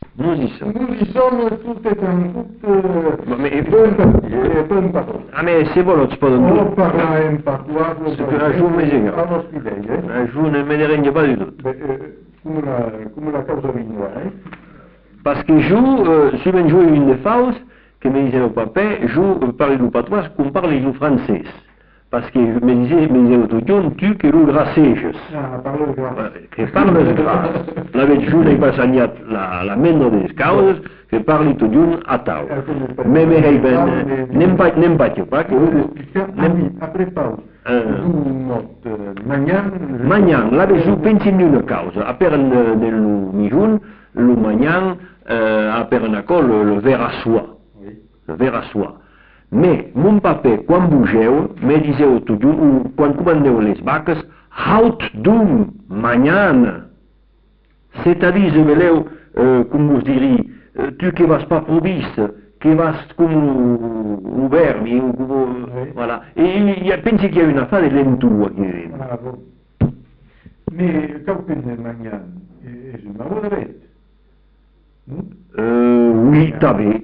Nous y sommes. Nous y sommes, tout est en tout Mais bonne parole. ah mais se volete ci poden On dire. parla in patuato, Ajuns me chega. a nostri idei, Ajuns ne me ne rende pas du tout. come la causa vigna, Parce que je suis ben joué une fois que me disait au papa, je parle du patois qu'on parle du français. Parce que me disait au tujon, tu que lu graceges. Ah, parlo di grazie. Que parles gras. La veig jo n'he passat la mena des causes que parli tujon a tau. Me hei ben, nem patio, pa que Après pausa, un not, Manyan, la veig jo pensi in una causa, a per del mijun, lo manyan, a per una col, le ver a soi. Le ver a soi. Mais mon papa, quan bougeu, me diseu tujon, ou quan comandeu les vaques, haut dum, manyan. C'est-à-dire, je veleu, com vos diri, tu que vas pas proviste, que vas com un vermi, voilà. Et pensi qu'il y a une affaire de lentua qui est. Ah, bon. Mais quelqu'un de manière, és una bona vet. Oui,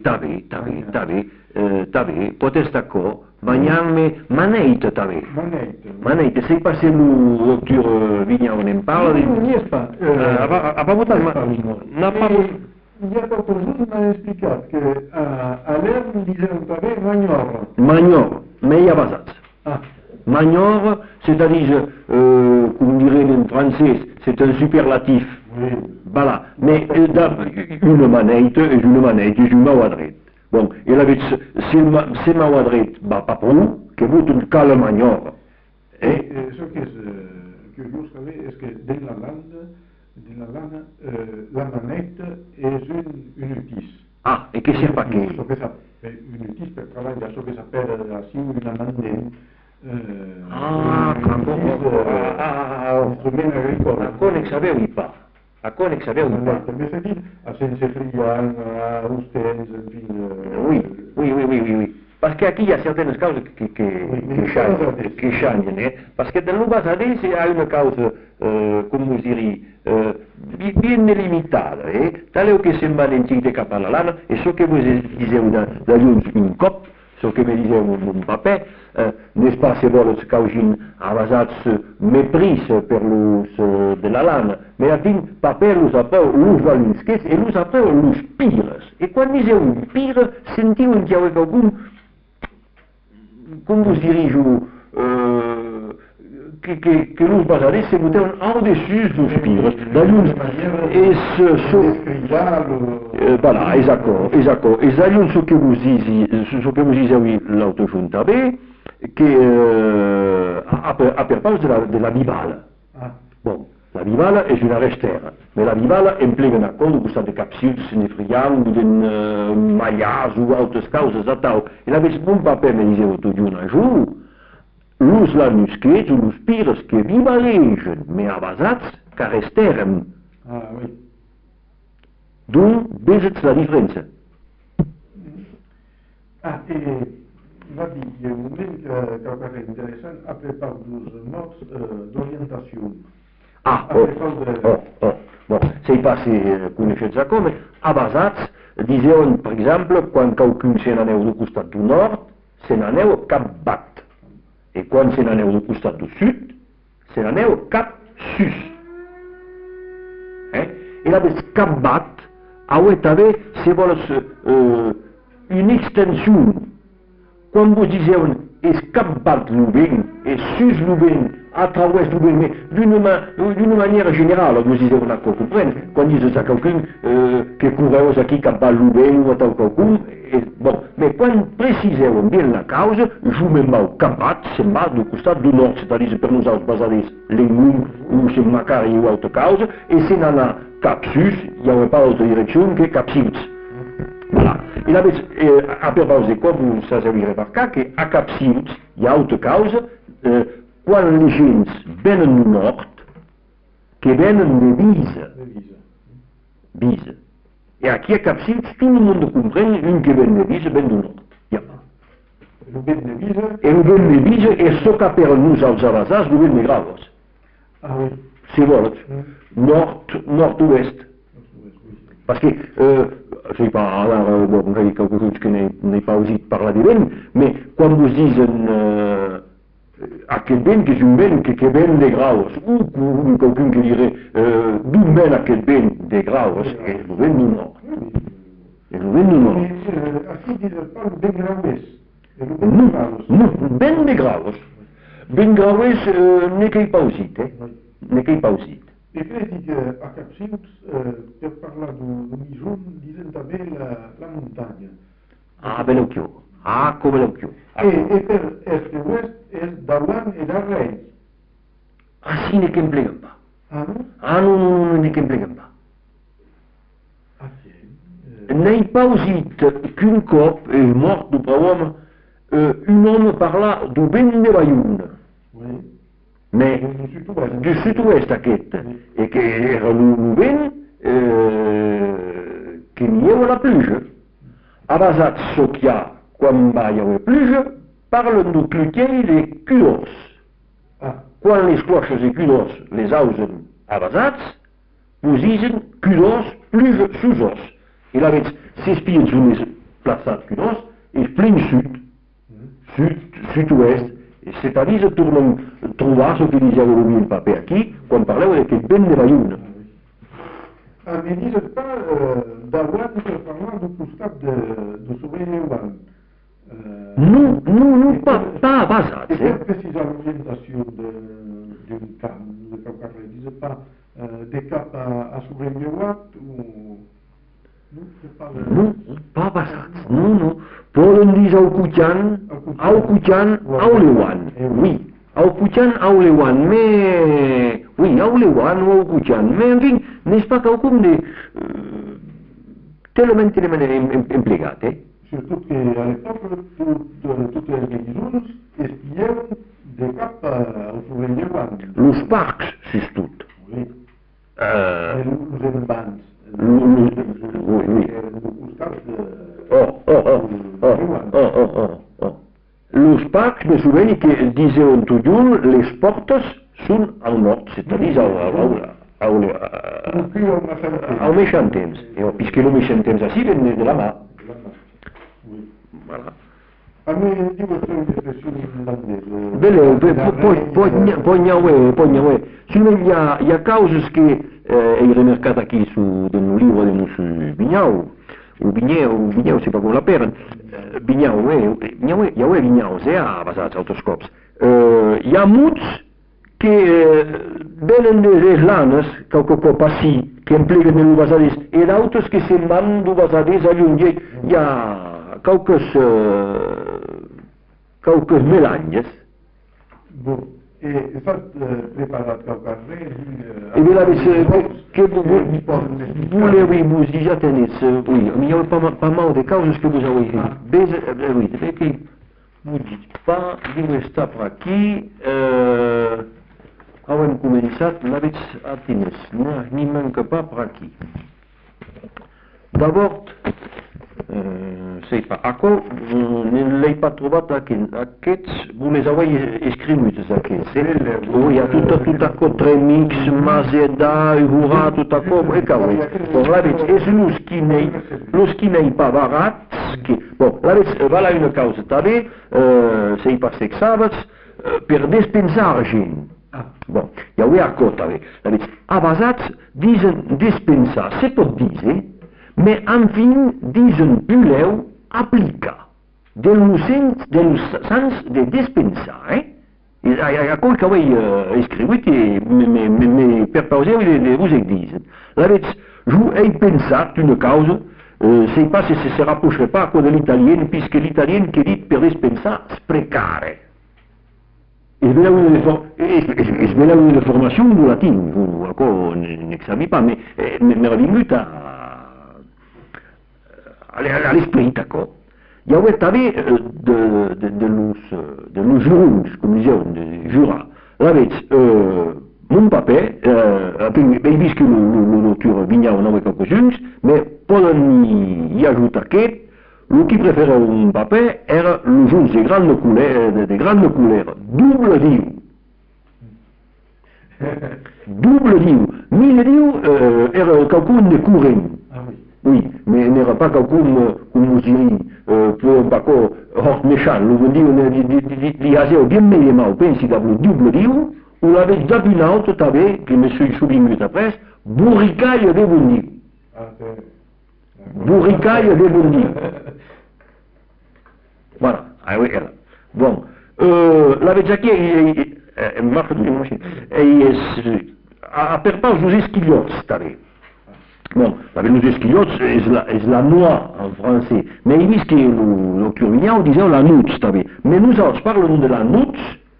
tabe, pot estar d'acord, manyan-me, maneite tabe. Maneite, sei pas se lo doctor Vignan en parla de... Non és pas. Ha pas votat, n'a pas votat. Il y a qualcuno m'ha explicat que a l'herbe disent també manyor. Magnor, mais il y a basat. Ah, Magnor, c'est-à-dire, comme dirait en français, c'est un superlatif. oui. Voilà, mais une manette, je m'awadret. Bon, il avait, c'est m'awadret, bah pas pour nous, que vous tout le magnor. Et ce que vous savez, est-ce que dans la lana, la manette est une utis. Ah, et que c'est pas que... Une utis per travailler à ce que s'appelle ainsi une amande. Instrument agricole. A Conex avevi pas. A Conex avevi pas. També s'ha dit, a sense friant, a ustens, en fi... Oui. Parce qu'aquí il y a certaines causes qui changent, hein? Parce que dans le Basadès, il y a une cause, comme vous diriez, bien limitada, hein? Tel que c'est malentique de cap à la lana, et ce que vous disiez dans une cop, ce que me disait mon papa, n'est-ce pas, c'est bon, ce caugin a basat mépris per l'us de la lana, mais à fin, papa l'us apeu l'us valinskes et l'us apeu l'us pires. Et quand disait un pire, sentiu qu'il y avait quelqu'un, com vous dirige, que l'us basadès se votaven au-dessus dos pires. D'allons, voilà, exacto. Et d'allons, ce que vous disiez, oui, l'autre jour, que a per part de la bivala. Bon, la bivala és una restera, mais la bivala emplega una cosa costat de capsules, de friam, de mallars ou altres causes a tau. E la vez mon paper me diseu tot un jour, l'us lanusquets, l'us pires que bivalegen, mais abasats, que resterem. Ah, oui. Donc, vesets la diferència. Ah, et va dir, il y a un moment quelque chose d'intéressant, après par dos mots d'orientation. Ah, bon, sei pas si coneixets com, abasats, diseuen, per exemple, quan qualcun se n'aneu del costat du nord, se n'aneu cap bat. E quan se n'aneu del costat du sud, se n'aneu cap sus. E la vez cap bat, auè també, se vols, une extension. Quan vos diseuen, és cap bat l'ubin, és sus l'ubin, a través l'ubin, mais d'une manière générale, vous disiez on a compris, quand disent à quelqu'un que courez aquí cap bat l'ubin ou à quelqu'un, bon, mais quand précisez bien la cause, je me mets cap bat, c'est mal du costat du nord, c'est-à-dire per nous autres basadis, l'engung ou c'est macari ou autre cause, et c'est dans la cap sus, il n'y avait pas d'autre direction que cap sud. Voilà. Et là, a per causa de quoi vous savez remarquer qu'à cap sud, il y a autre cause, quan les gens venen du nord, que venen de Vise. Et aquí a Cap Sud, tout le monde comprend, un que ven de Vise, ven du nord. Ja. Le ven de Vise? Et le ven de Vise és so que per nous als avasats, le ven de Gravos. Ah oui. Si vols, nord-oest. Parce que, je sais pas, alors, bon, il y a quelque chose que n'est pas osé parler de ben, mais quand vous dites à quel ben que c'est un ben que ben des graus, ou quelqu'un qui dirait d'où ben à quel ben des graus, et le ben du nord. Et le ben du nord. Aqui diz pas le ben graues. Non, ben des graus. Ben graues n'est qu'il pas osé, n'est qu'il pas osé. E credi que a Capsims, per parlar do Mijun, dicen també la muntanya. Ah, ben occhio. Ah, come l'occhio. E per est-ouest és davant e darrere. Ah, sì, ne che implegam pas. Ah, no? Ah, non, ne che implegam pas. Ah, sì. N'hai pas osé qu'un cop est mort du problème, un homme parla du ben de Bayonne. Oui. Mais du sud-ouest aquest, et que era le vent que n'hi havia la pluja. Abasat so qu'il y a, quan va y haver pluja, parlen du cloutier de cudos. Ah. Quan les cloches de cudos les ausen abasats, vous disen cudos pluja sus os. Et là, ces pieds sont les plaçats cudos, et plein sud-ouest. C'est-à-dire que tornem a trobar ce que disait le paper aquí, quan parleu d'aquest vent de Bayonne. Ah, mais dicen pas davant per parlar du costat de Sobrelleuant. Non, pas basat. Et per precisar l'orientació d'un camp, de cap carrer, dicen pas de cap a Sobrelleuant ou... Non, pas basat. Non. Poden dir au Cutian, au Leuant. Oui, au Cutian, au Leuant, mais... Oui, au Leuant ou au Cutian. Mais, enfin, n'est-ce pas quelqu'un de... tellement implicat, Surtout qu'à l'époque, toutes les maisons espiaient de cap au Sobrelleuant. Los parcs, surtout. Oui. Les envans. Oui. Los parcs, me souviens que disaient toujours, les portes sont au nord, c'est-à-dire au méchant temps. Puisque le méchant temps aussi vient de la mar. Voilà. A me diu questa un'espressione irlandese. Bene, poi hi ha causes que he remarcat aquí nel llibre de nos Vinyau, o Vinyau, sé pas com la peren, Vinyau, hi ha Vinyaus, basats altres cops. Hi ha muts que venen de les lanes, qualque cop així, que empleguen el basadís, e d'autres que se'n van du basadís a lluny. Hi ha qualques melanyes. Bon, e fas preparat qualque res? E bé, que voleu-vos dir, ja tenis, oui, hi ha pas mal de causes que vous avez dit. Oui, que vous dites pas, diu està per aquí, hem començat, l'avets atines, n'hi manca pas per aquí. D'abord, sei pas, acolo ne l'hai pas trobat aquests, vous les avez escrits aquests, oui, hi ha tot acolo, Tremix, Mazeda, Uhura, tot acolo, e cau, bon, l'avets, és los qui n'hai pas barats, bon, l'avets, voilà una causa també, sei pas sexavats, per despensar gent. Bon, hi ha acolo també, l'avets, abasats, dicen despensar, se pot dir, mais enfin, dicen puleu, aplicar. De sens de despensar, Hi ha qualque ho escrit, me per pauseu de vos dicen. L'avets, jo he pensat una causa, sei pas si se rapprocherait pas de l'italien, puisque l'italien qui dit per despensar, sprecare. Es ve una formació en latín, ancora n'exami pas, mais m'era vingut a l'esprit, d'accord. Hi ha també de los jurons, com diuen, de jurar. L'avets, mon paper, he vist que l'autor Vinyau no ve quelques-uns, mais poden hi ajoutar aquest. El qui prefera un paper era los uns de grande couleur, double diu. Double diu. Mille diu era quelqu'un de corrent. Ah oui. Oui, mais il n'y aura pas comme vous direz, pour pas qu'on hors méchant, nous vous dire, il y a bien meilleur, pensi d'avoir le double d'eau, ou l'avait d'abunant, tout à fait, que monsieur souligne après, bourricaille de bondi. Ah, c'est... Bourricaille de bondi. Voilà, ah oui, là. Bon, l'avait déjà qui marque de machine, et à perpar vous esquillotes, c'est-à-dire. Bon, la nous esquillotes, c'est la noix en français. Mais il dit que le curvignan, on disait la noute, c'est-à-dire. Mais nous parlons de la noute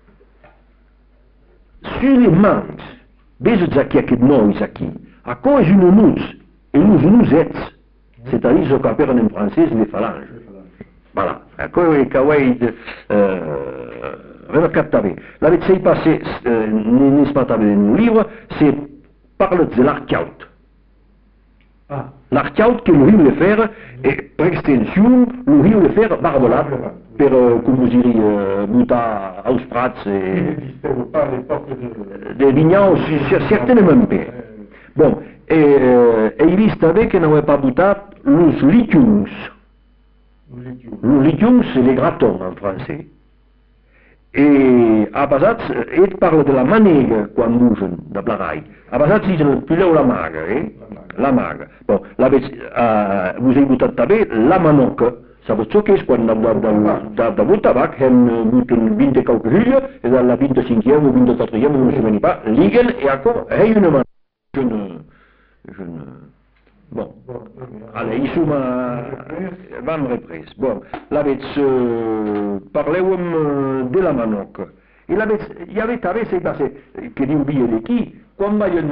sur les mangues. Beijo aqui, aqui de nós aqui. A cor est une noute, et nous êtes. C'est-à-dire, ce qu'on appelle en français, les phalanges. Voilà. A cor est kawaii de... Vraiment capté. La vez c'est passé, n'est-ce pas dans le livre, c'est parle de l'archaute. Ah. L'archaute que nous voulons faire, et par extension, nous voulons faire barbola, per, comme vous direz, buta aus prats Il n'existait pas à l'époque de... des vignons, certainement pas. Bon, et il savait qu'on n'avait pas butat les légumes. Les légumes, c'est les gratons en français. Et à Bazat, il parle de la manègue quand nous jouons, de Blarai. À Bazat, ils disent plus la maga, la maga. Bon, vous avez butat tabé la manoc. Ça veut dire que quand dans le tabac, on but 20 quelques juillet, et dans la 25e ou 24e, je ne me souviens pas, ligen et encore, et une manoc. Je ne... Bon, allez, il va me reprise. Bon, la bête parlait de la manoc. Il y avait c'est passé, que dit oublié de qui, quand il y a une,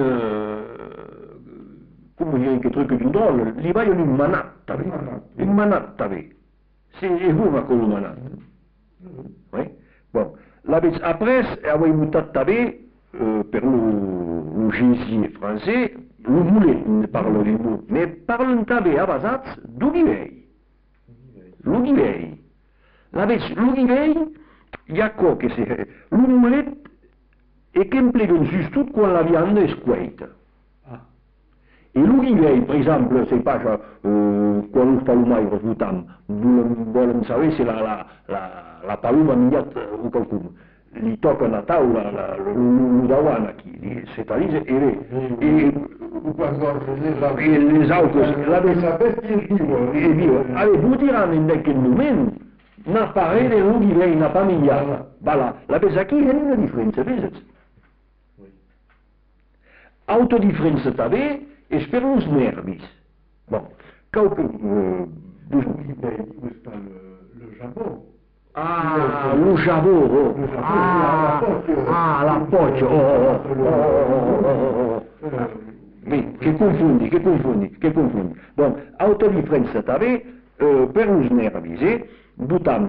comment dire, un truc d'une drôle, il y a une manate, c'est vous, ma colo manate. Oui, bon, la bête après, avait une moutate tabé, per le génie français, le moulet ne parle du mot, mais parle tabé à Bazat d'Ougivei. L'Ougivei. La vez, l'Ougivei, il y a quoi que c'est. Le moulet est qu'impliqué juste tout quand la viande est cuite. Et l'Ougivei, par exemple, c'est pas quand nous paluma et refutam, vous voulez savoir, c'est la paluma mignate ou quelqu'un. Li tocca la tavola, l'udawana, c'est-à-dire, et les autres, la bestia est viva. Allez, vous direz en quel moment, n'a pas de l'ugivei, n'a pas migliata. Voilà, la bestia qui est une différence, vedete? Autodifferenza t'avez, et per los nervis. Bon, quelques... le jabot. Ah, lo jabot, la poccia, oui, che confondi. Bon, autodifferenza t'avais, per los nervis, butam,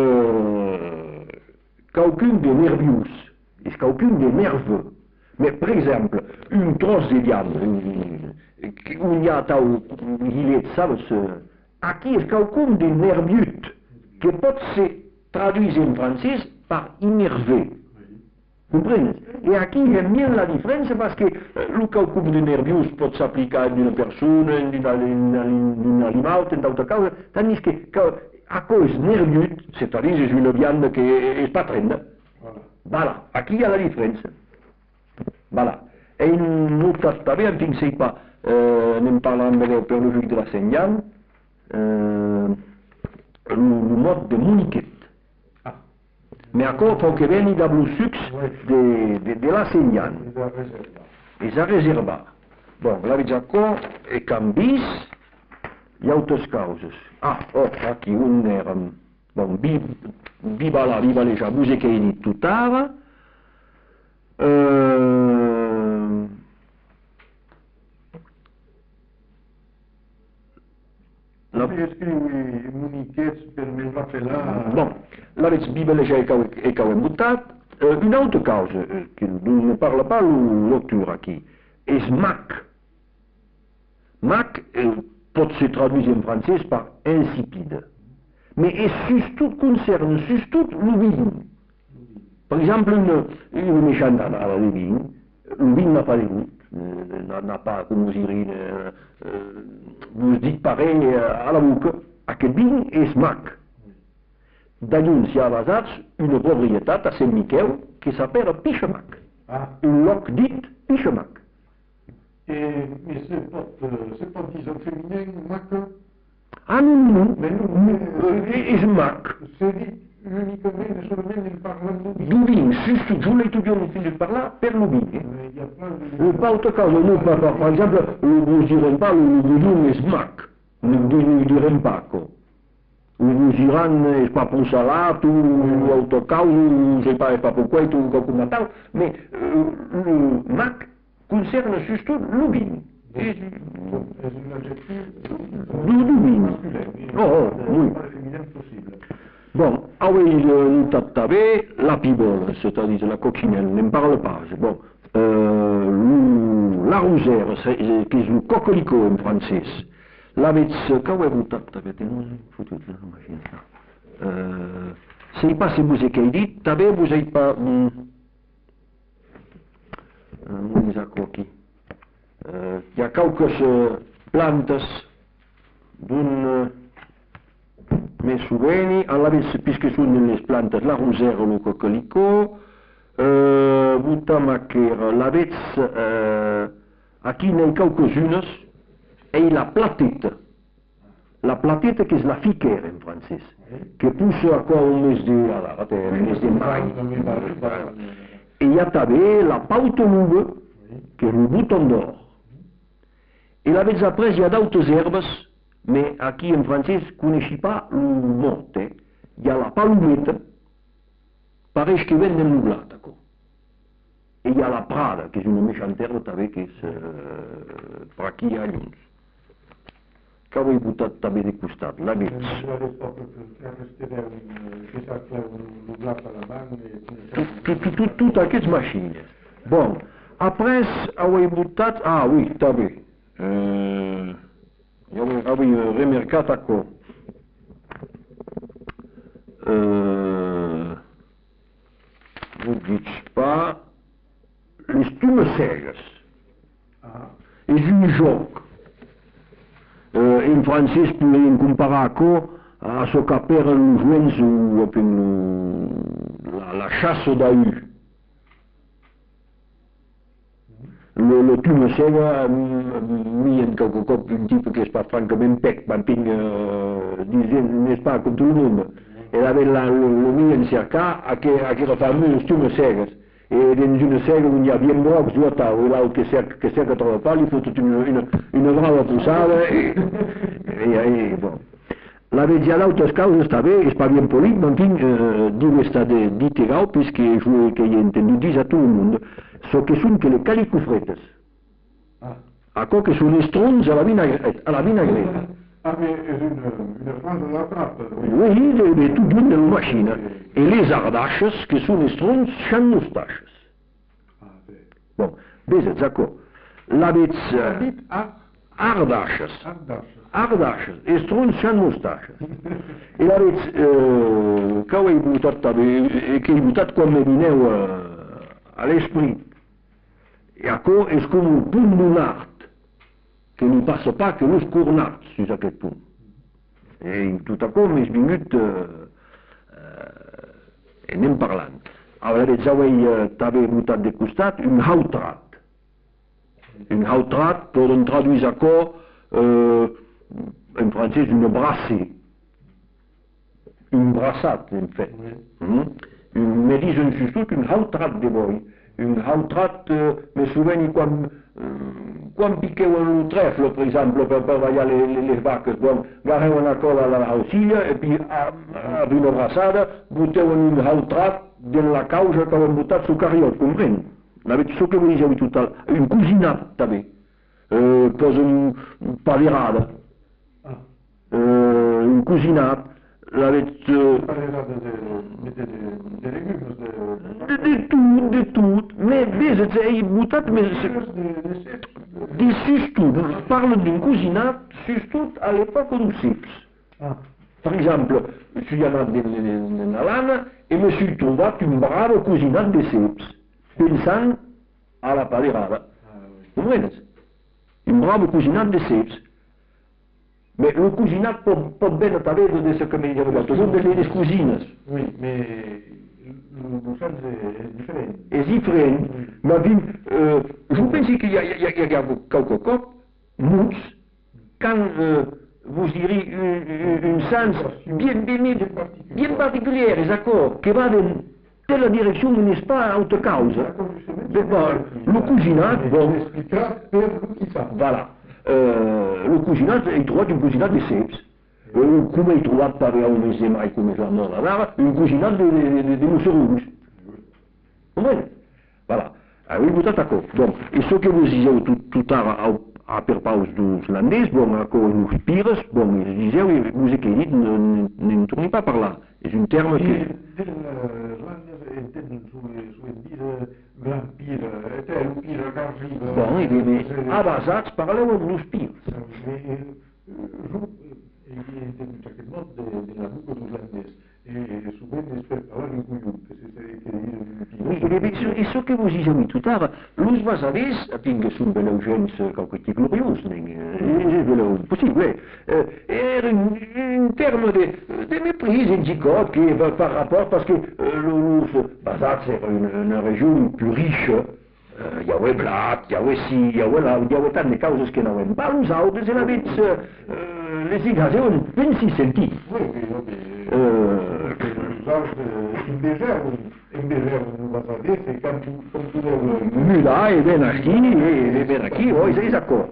quelqu'un de nervius, et quelqu'un de nerveux. Mais par exemple, une trosse de viande, où il y a il est ça, aquí est quelqu'un de nervieux, qui peut se traduire en français par énervé. Vous comprenez? Et aquí il y a bien la différence parce que le quelqu'un de nervieux peut s'appliquer à une personne, à un animal, à d'autres causes, tandis que à cause nervieux, c'est-à-dire une viande qui est pas traîne. Voilà, aquí il y a la différence. Voilà. Et nous t'avons, enfin, je ne sais pas, nous parlons per le jeu de la Seigneur, le mode de muniquette. Mais encore, il faut que vienne dans le sucre de la Seigneur. Et ça réserve. Bon, la vediamo e cambis, gli autoscauses. Ah, oh, aquí un eram. Bon, viva le jabuse che è tuttava. Bon, la Bible est quand même mutée. Une autre cause, qui ne parle pas l'auteur ici, est mac. Mac peut se traduire en français par insipide. Mais surtout concerne surtout le vin. Par exemple, une méchante à la vin, le vin n'a pas de goût, n'a pas, comme vous direz, vous dites pareil à la bouche, à quel vin est smac. D'ailleurs, s'y a basé une propriété à Saint-Michel qui s'appelle Pichemac. Ah. Un loc dit Pichemac. Mais c'est pas disons féminin, Mac? Ah non, Mais non, c'est Mac. c'est dit uniquement et seulement il parle de Du vin, juste, je l'ai étudié au fil par là, per le vin. Il y a plein de... Pas autre cas, nous, par exemple, vous ne direz pas le vin est Mac. Nous ne dirons pas, quoi. Vous direz, c'est pas pour salade, ou autocar, ou je ne sais pas pourquoi, ou quelque chose, mais le Mac concerne surtout le vin. C'est une adjectif Du vin. Oh, oui. pas féminin possible. Bon, ah oui, nous t'avons la pibole, c'est-à-dire la coccinelle, ne parle pas. Bon, la rougère, qui est le coquelicot en français. La vez, quand vous t'avez foutu la machine. C'est pas si vous avez dit, t'avez vous n'avez pas. Il y a quelques plantes d'une. Mais souvent, à la vez, puisque sont les plantes, la rougère ou le coquelicot, vous t'avez la vez, aquí il y a quelques-unes, et la platite. La platite, qui est la fiquère en français, qui pousse à quoi au mes de maïs. Et il y a la pautelouve, qui est le bouton d'or. Et la vez après, il y a d'autres herbes, mais aquí en français, je ne connais pas le mot. Il y a la palomette, pareil que vient de l'oublat. Et il y a la prada, qui est une méchante herbe, qui est par aquí à Lyon. Quand vous avez també de costat, la vez. Toutes aquestes machines. Bon, après, vous avez votat, ah oui, també. Avui remarcat acolo. Vous dites pas les tumesegues. És un joc. En francès podem comparar a ce qu'appellent els joents la chasse d'ahus. Le tumesega, mi en quelque cop un type qui n'est pas francament pec, n'est-ce pas, comme tout le monde. Et avec le mi en cerca, à qui la fameuse tumesegues. Et dans une sègue où il y a bien broc, et là où que cerca troba pas, il faut toute une grande poussade, et bon. La veig a d'autres causes està bé, és pas bien polit, mais en fin, diu està dit egal, puisque jo que he entendu dir a tot el món, so que són que les calicofretes, a quoi que són els trons a la vinagreta. Ah, mais une phrase de la trappe. Oui, de tout d'une de la machine. Et les ardaches, que són els trons, s'han moustaches. Bon, bé, d'accord. La veig... Ardaches. Ardaches. Els trons s'han moustaches. I la veig, que ho he votat també, que he votat quan me vineu a l'esprit. I això és com un punt d'un art, que ne passe pas que l'ús cornat, sus aquest punt. I tot això m'és vingut anem parlant. Ara veig, heu també votat de costat un hautrat. Un hautrat, poden traduir això en francès une brassée. Une brassat, en fait. Me dicen surtout un hautrat de boi. Un hautrat, mais souvent quan piqueu un trèfle, per exemple, per ballar les vaques, bon, agarreu una cola a la haucilla i puis amb una braçada boteu en un hautrat de la causa que heu votat su cariot, comprèn? Això que vull dir total, un cosinat també, posa un palerada, un cosinat, la veig... Palerada de légumes, de tot, mais bé, he votat més... De surtout, parle d'un cosinat, surtout à l'époque dels ceps. Per exemple, je suis anat en Alana et me suis trobat un bravo cosinat de ceps, pensant alla palerada. oui. Comprendete? Un bravo cucinato di seps. Ma lo cucinato può bene sapere di ciò che mi dicevo detto, sono delle cucine. Oui, mais le sens est différent. È differente, ma je pense qu'il y a quelque chose, nous, quand vous direz un sens bien particulier, d'accord, qui va dans telle direction, n'est-ce pas, autre cause. Le cucinato, bon, voilà. Le cucinato, il trovato un cucinato di seps. Come hai trovato per un mese mai come la nonna, un cucinato di mussolini. Comprenez? Voilà. Oui, vous êtes d'accord. Donc, et ce que vous disiez tout à l'heure à propos du landais, bon, encore nous pires, bon, je disais, oui, vous écrivez, ne tournez pas par là. C'est un terme qui... Bon, mais à Bazats, parlez-vous de nous pires. Oui, et ce que vous disiez tout à l'heure, los basades, tinc sunt veleu gens qualqueti gloriós, és veleu possible. Era un terme de mépris, indicot, que par rapport, parce que los basats era una regió plus riche, hi ha blat, hi ha sí, hi ha tant de causes que no hem. Va, los altres, era veig, les igaseuen ben si sentit. Là, e ben aqui, oh, c'est d'accord.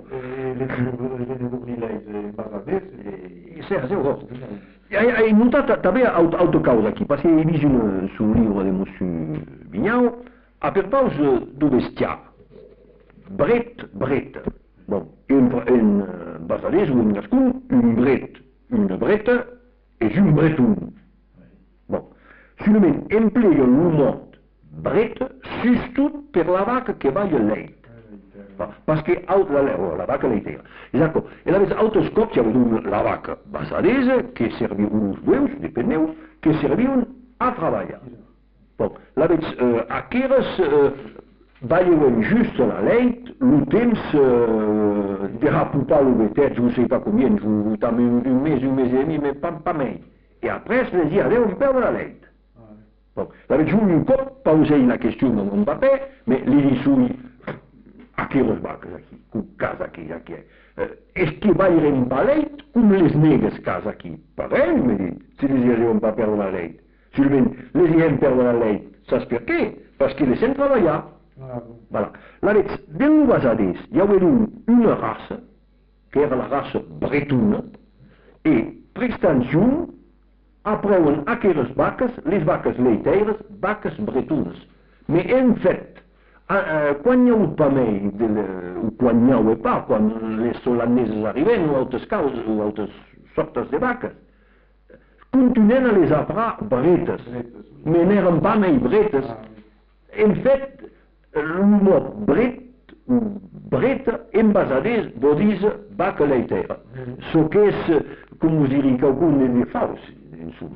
Hai notat també autre causa aquí, parce que he vist sul livre de Monsieur Vignau, a propos du bestiar, bret. Bon, en basadès ou en gascon, un bret, una breta és un breton. Bon, solament emplega el mot breta sustot per la vaca que va al leit. Parce que la vaca leitera. Exacto. E la vez altres cops hi havia la vaca basadesa que servia uns bueus, dependeu, que servien a treballar. Bon, la vez aqueres valleuen just a la leit, el temps de rapupar el vetet, je ne sais pas combien, també un mes et demi, mais pas mai. Et après, les hi deuen perdre la leit. Bon, la vez un cop pausei la qüestió en un paper, mais li dissui aqueles vaques aquí, com casa aquí. És que vairem pa leit, com les negues casa aquí. Parell, m'he dit, si les hi deuen pas perdre la leit. Solament les hi hem perdre la leit, saps per què? Perquè les hem treballat. Voilà. La veig, del basadès, hi ha una raça, que era la raça bretona, i prestancion apreuen aquelles vaques, les vaques leiteres, vaques bretones. Mais en fet, quan hi ha hagut pa mai, o quan hi ha pas, quan les holandeses arriben, o altres causes, o altres sortes de vaques, continuem a les aprar bretes, mais n'eren pa mai bretes. En fet, el mot bret, ou breta, en basadès, vol dir vaca leitera. Ce que és, com us diria, quelqu'un de fals, en suma.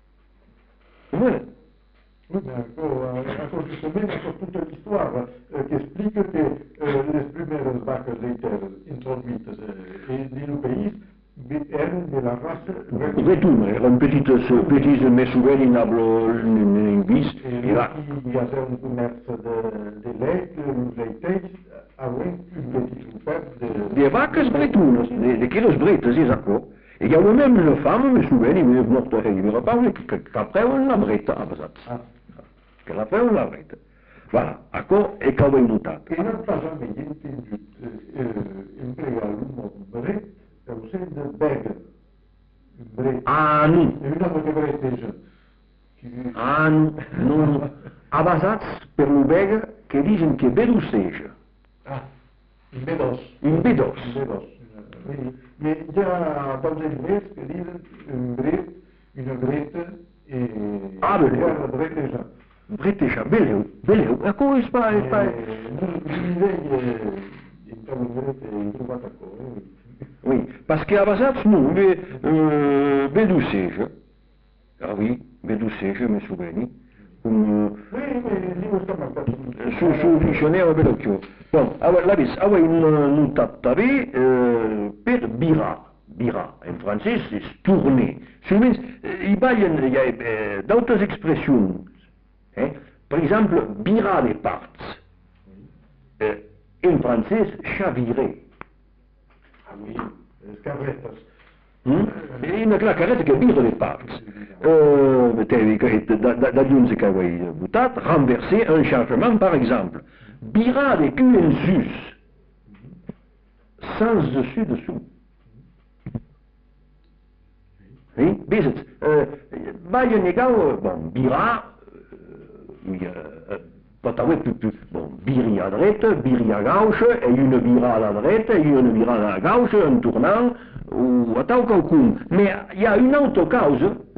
Voilà. Oui, mais encore justement, encore toute l'histoire qui explique que les premières vaques leiteres introduites dans le pays eren de la raça bretona. Eren petites més souvenibles en vist. I hi havia un comerç de leit, els leiters havien un petit ofert de vaques bretones, d'aquelles bretes, és d'acord. Et il y a même une femme, mais souvent, il est mort de me parle qu'après on la breta a basat. Que l'après on la breta. Voilà, d'accord, et quand on notat. I no pas jamais entengut emplegar el mot bret au sens de bègue. Ah, non. E un home que breteja. Ah, non. Abasats per lo bègue que diuen que bedosseja. Ah, un bedós. Un bedós. Mais il y a dans les Anglais qui disent un bret, une breta et la breteja. Breteja, beleu. Acolo és pa... Oui, parce que abasats non, mais bedosseja. Ah oui, bedosseja, me souveni. sul dizionario velocchio. Bon, la vis, un tattavé per bira. Bira, en francès, c'est tourner. Souvent, il y a d'autres expressions. Hein? Par exemple, bira des parts. En francès, chavirer. Ah oui, scarretas. Una clacaretta che bira des parts. D'aggiunge che avui votat, renverser un chargement, par exemple. Bira de cul en sus. Sans dessus-dessous. Oui, bezit. Bij een egal, bon, bira, wat dat weet, bon, biri à droite, biri à gauche, et une bira à la droite, et une bira à la gauche, un tournant, ou à tal qualcun. Mais il y a une autre cause,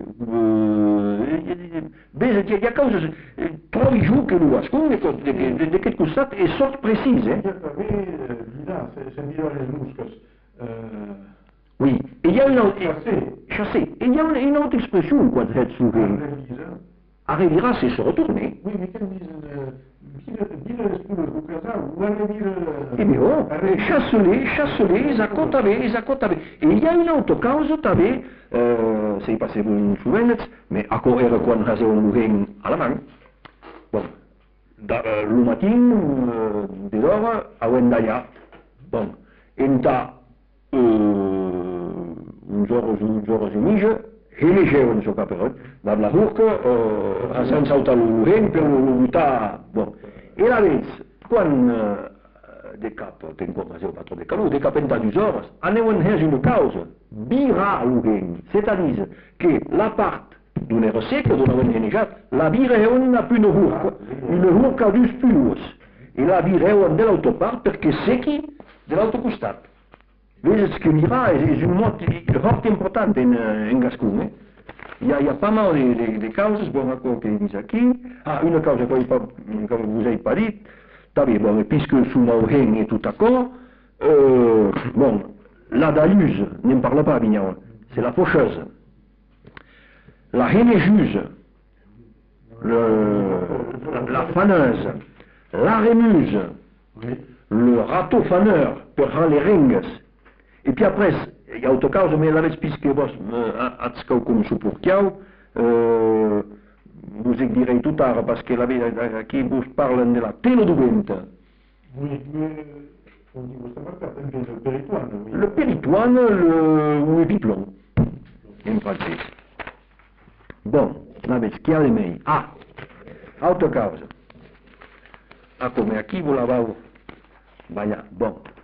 bezit, il y a cause, trois jours que nous avons, de quelque chose, et sorte précise. Bira, c'est bira les muscles. Oui, et il y a une autre, chassé. Et il y a une autre expression, quoi, de cette souveraine. Arrivera, c'est se retourner. Oui, mais quand bira les casal, ou arrivira... Eh bien, oh, chasse-les, zacotavé. Et il y a une autre cause, t'avais, c'est passé une souveraine, mais à quoi era quand on un souverain à la main. Bon, le matin, dès lors, à Wendaya, bon, et uns hores i mitja, elegeu so caperot, la hurca, sense autalugent per votar. Bon. E la vez, quan de cap, ten conversació patró de calor, de cap en dos hores, aneu en una causa, bira lugent, c'est-à-dire que la part d'una era seca, d'una ben genejat, la vireu n'a plus una hurca dus pilues, e la vireu de l'autopart perquè sequi de l'altre costat. Vezi que bira és un mot fort important en gascon. Il y a pas mal de causes, bon, que dis aquí. Ah, une cause que vous n'avez pas dit, bon, puisque sous Mauhen est tout d'accord, bon, la daluse, n'en parle pas, Vignon, c'est la faucheuse. La rénéjuse, la faneuse, la rémuse, le râteau faneur, per rendre les ringues. Et puis après, il y a autre cause, mais la vez puisque vous êtes comme supportiau, vous direz tout tard, parce que la vez qui vous parle de la télodouvente. Oui, mais on dit que c'est le péritoine. Le péritoine ou le biplon, en français. Bon, la vez qui a les mains. Ah, autre cause. Ah, comme aquí vous l'avez, vaya, bon.